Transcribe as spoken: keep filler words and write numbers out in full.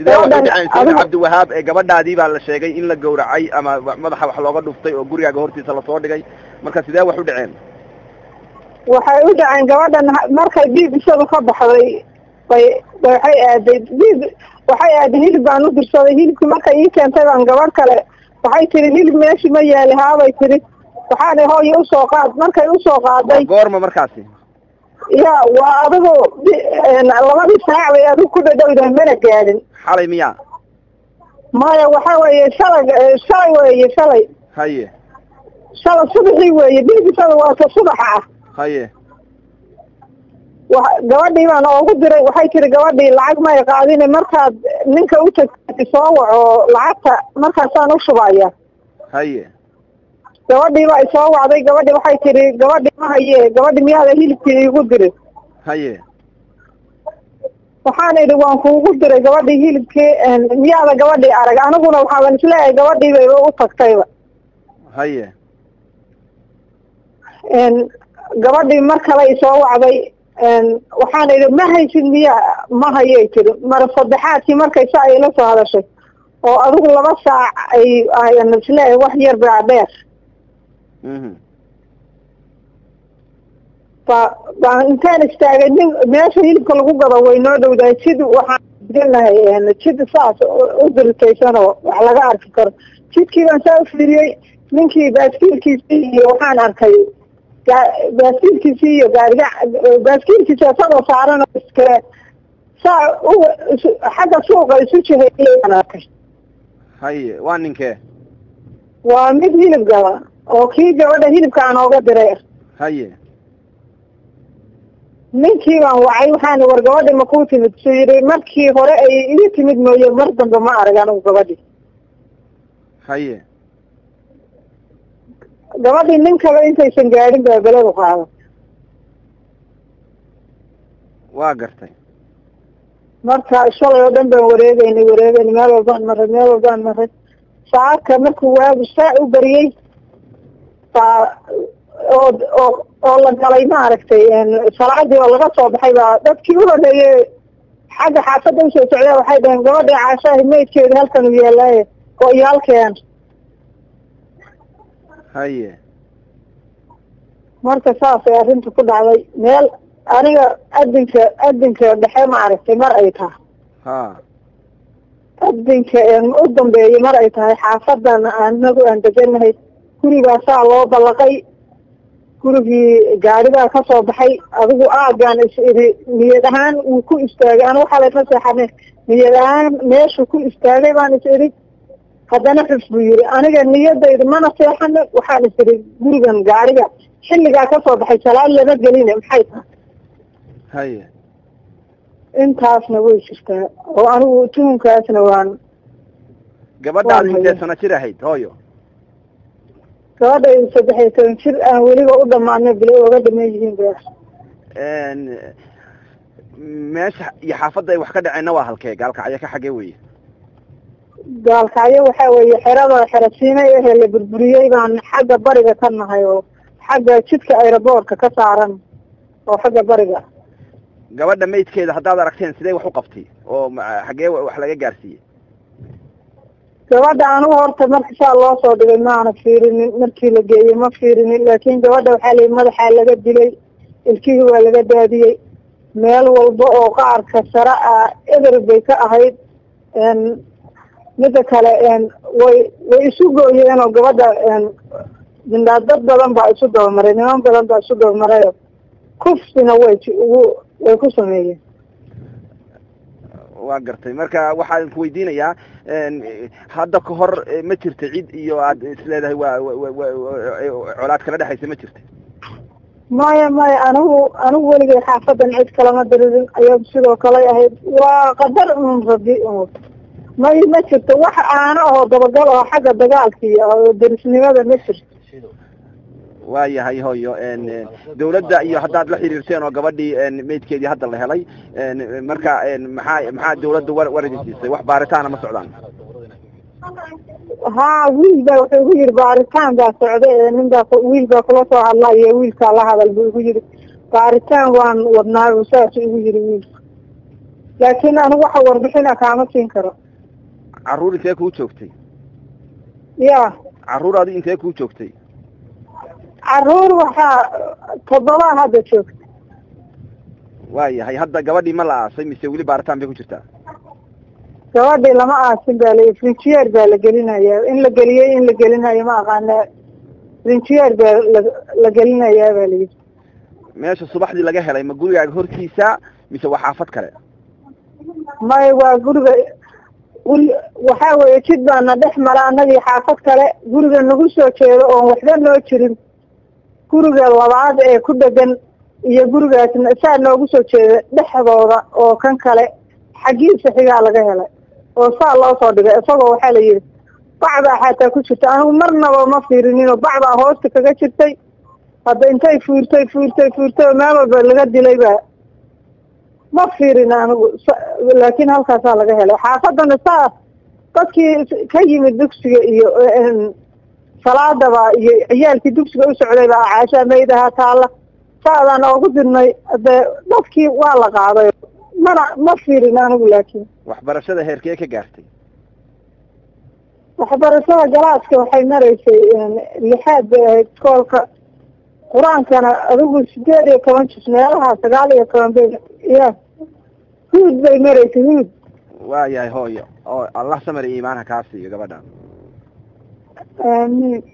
sidee waxu dhaceen Sayid Cabdiwahaab ee gabadhaadii baa la sheegay in la gowracay ama madaxa wax looga dhuftay oo gurigaaga hortiisa la soo dhigay marka sidee waxu dhaceen waxay u dhaceen gabadhan markay dhiig isadu ka baxday way waxay aaday dhiig waxay aaday hilib baan u dirsaday hilibkii markay ii keentay baan gabadh kale waxay tiri hilib meeshii ma yaali haabay tiri waxaana hooyo usoo qaad markay usoo qaaday goorma markaasi ya waa adigu labadii saac bay adigu ku dhadhowdahay mana gaadhin xalay miya maya waxa weeye shalay shalay weeye shalay haye shalay subaxii weeye dhiigisada waa ka subaxa ah haye wa gabadhii baan oogu diray waxay tiri gabadhii lacag may qaadine markaad ninka u tagtay soo waco lacagta markaasaan u shubaya haye gabadhii baa isoo wacday gabadhii waxay tiri gabadhii ma haye gabadhii miyaada hilibkii iigu diray haye waxaan idhi waan kuugu diray gabadhii hilibkii miyaada gabadhii arag aniguna waxaaban isleeyahay gabadhii bayba u tagtayba haye gabadhii mar kale isoo wacday waxaan idhi ma haysid miya ma hayay tiri mar saddexaadkii markay saa ay la soo hadashay oo adigu laba saac ay ayan isleeyahay wax yar baa dheer ba baan intaan istaagay nin meesha hilibka lagu gado way noo dhowdahay jid waxaan gelnahay jid saas u diritaysanoo wax laga arki karo jidkii baan saa u fiiriyey ninkii baaskiilkiisii iyo waxaan arkay baaskiilkiisii iyo gaariga baaskiilkiisi asagoo saaran iskale saa u xagga suuqa isu jihayaan arkay haye waa ninkee waa mid hilib gaba oo kii gabadha hilibka aan ooga diray haye ninkii baan wacay waxaana war gabadhi ma kuu timid suu yidhi markii hore ay iga timid mooye mar dambe ma arag anigu gabadhi haye gabadhii nin kale intaysan gaadhin baa beladu qaada waa gartay marka shalay oo dhan baan wareegeynay wareegeynay meel walbaan maray meel walbaan maray saacadka markuu waagu saa u bariyey baa oo oo oo la galay maaragtay salaadii oo laga soo baxay baa dadkii u horeeyey xagga xaafadda usoo socdaa waxay dhaheen gabadhii caashaahi maydkeeda halkan u yeelaaye oo iyo halkeen haye marka saasay arrinta ku dhacday meel aniga adinka adinka dhexe maaragtay mar ay tahay ha adinka u dambeeyey mar ay tahay xaafadan anagu aan deganahay gurigaa saa loo ballaqay gurigii gaarigaa ka soo baxay adigu aagaan is idhi niyad ahaan wuu ku istaagay anigu waxaa layma seexane niyad ahaan meeshuu ku istaagay baan is idhi haddana xus buu yidhi aniga niyadayda mana seexane waxaan is idhi gurigan gaariga xilligaa ka soo baxay salaad lama geline maxay tahay haye intaasna way jirtaa oo anigu tuhunkaasna waan gabadhaad intee sano jir ahayd hooyo gabadhaydu saddex iyo toban jir aan weliba u dhamaana bilo oga dhaman yihiin ba meesha iyo xaafadda ay wax ka dhaceenna waa halkee gaalkacyo ka xagee weye gaalkacyo waxaa weeye xerada xerasiinay ahee la burburiyey baan xagga bariga ka nahay oo xagga jidka aeroboortka ka saaran oo xagga bariga gabadha maydkeeda haddaad aragteen sidee wax u qabtay oo xagee wax laga gaarsiiyey gabadha anigu horta marka saa loo soo dhigay maana fiirinin markii la geeyey ma fiirinin laakiin gabadha waxaa layihi madaxaa laga dilay ilkihii waa laga daadiyey meel walba oo qaarka sare ah eber bay ka ahayd mida kale way way isu gooyeen oo gabadha mindhaa dad badan baa isu dabamaray niman badan baa isu dabamarayo kufsina way ugu way ku sameeyeen waa gartay marka waxaan ku weydiinayaa hadda ka hor ma jirta cid iyo aad isleedahay waa colaad kala dhexaysa ma jirta maya maya anigu anigu weligay xaafadan cid kalama daririn ayagu sidoo kale ahayd waa qadar un rabi may ma jirto wax aana oo dabagal oo xagga dagaalka iyo darisnimada ma jirto waayahay hooyo dawladda iyo haddaad la xiriirteen oo gabadhii maydkeedii hadda la helay marka maxaa maxaa dawladda war war idin siisay wax baaritaana ma socdaan ha wiil baa wuxuu igu yidhi baaritaan baa socday nin baa wiil baa kula soo hadlaya wiilkaa la hadal buu igu yidhi baaritaan waan wadnaa saasuu igu yidhi wiilka laakiin anigu waxa warbixina kaama siin karo. carruur intee kuu joogtay? ya carruur adi intee kuu joogtay? carruur waxaa toddobaa hadda joogta. waayahay hadda gabadhii ma la aasay mise weli baaritaan bay ku jirtaa? gabadhii lama aasin baa la frinjiyeer baa la gelinayaa. in la geliyey in la gelinayo ma aqaana. frinjiyeer baa la la gelinayaa baa layidhi. meesha subaxdii laga helay ma gurigaaga hortiisa mise waa xaafad kale? may waa guriga guri waxaa weeye jid baana dhex mara annagii xaafad kale. guriga nagu soo jeedo oon waxba noo jirin guriga labaad ee ku dhegan iyo gurigaasna saa noogu soo jeeda dhexdooda oo kan kale xaggiisa xigaa laga helay oo saa loo soo dhigay. isagoo waxaa la yidhi bacbaa xataa ku jirta. anigu marnaba ma fiirinino bacbaa hoosta kaga jirtay. hadda intay fuurtay fuurtay fuurtay oo meel walba laga dilay baa ma fiirin anigu. laakiin halkaasaa laga helay xaafadana saa dadkii ka yimid dugsiga iyo salaadaba iyo ciyaalkii dugsiga u socday baa caashaa maydaha taalla saadaan oogu dirnay. de dadkii waa la qaaday mana ma fiirin anigu. laakiin waxbarashada heerkee ka gaartay? waxbarashada galaaska waxay maraysay lixaad bay ahayd iskoolka. qur-aankana adigu sideed iyo toban jis meelaha sagaal iyo toban bay ya huud bay maraysay huud. waayahay hooyo oo allah samar iyo iimaanha kaa siiyo gabadha. amiin.